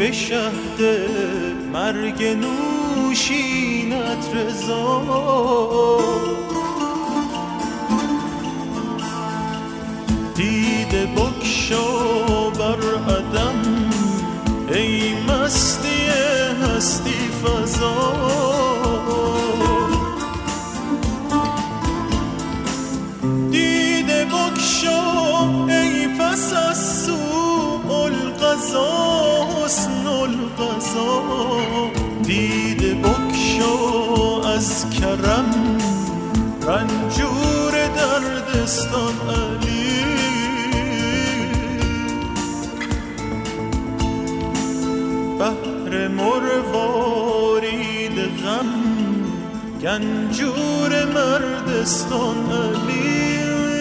به شهد مرگ نوشینت رضا. دیده بکشا بر عدم ای مستی هستی فضا. دیده بکشا ای پس از سوء القضا حسن القضا. دیده بکشا از کرم رنجور دردستان علی. بحر مروارید غم گنجور مردستان علی.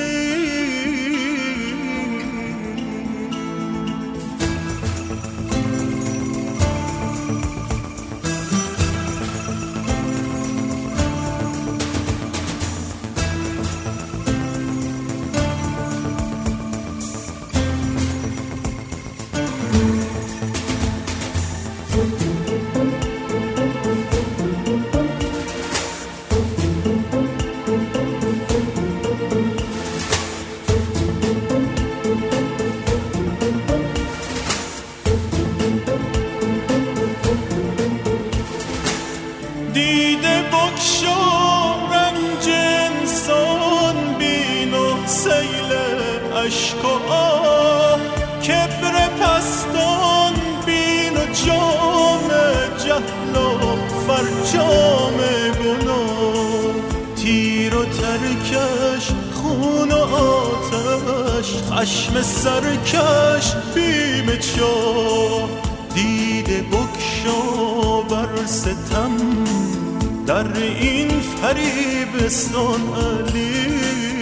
دیده بکشا رنج انسان بین و سیل اشک و آه. کبر پستان بین و جام جهل و فرجام گناه. تیر و ترکش خون و آتش خشم سرکش بیم چاه. دیده بکشا بر ستم در این فریبستان علی.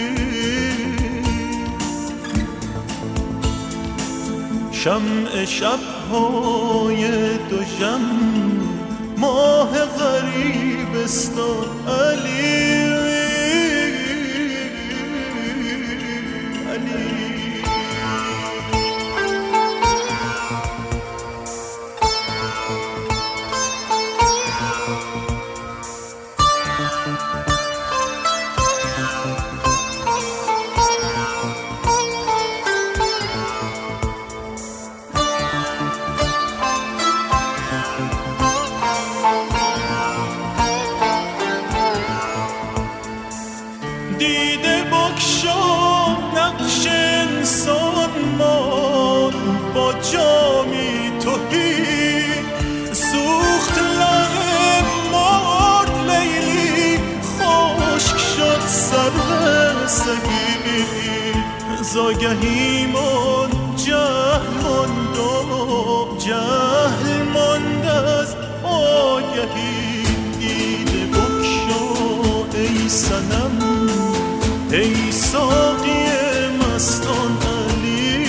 شمع شب‌های دوژم ماه غریبستان علی. دیده بکشا نقش انسان مان با جامی تهی. سوخت لب مرد لیلی خشک شد سر سگی. زاگهی من جهل ماند از آگهی. دیده بکشا ای صنم ای ساقی مستان علی.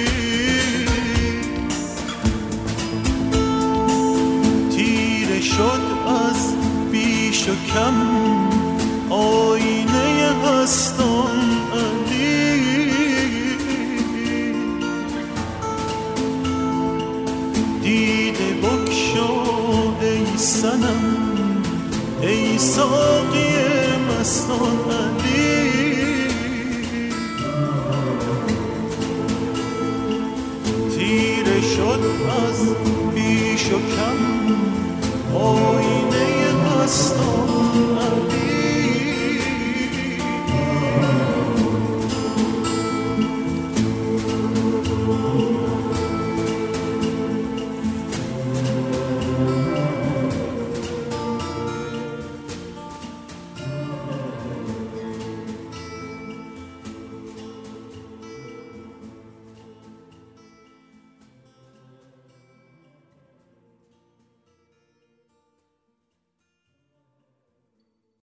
تیره شد از بیش و کم آینه هستان علی. دیده بکشا ای صنم ای ساقی مستان علی. تیره شد از بیش و کم آینه مستان علی.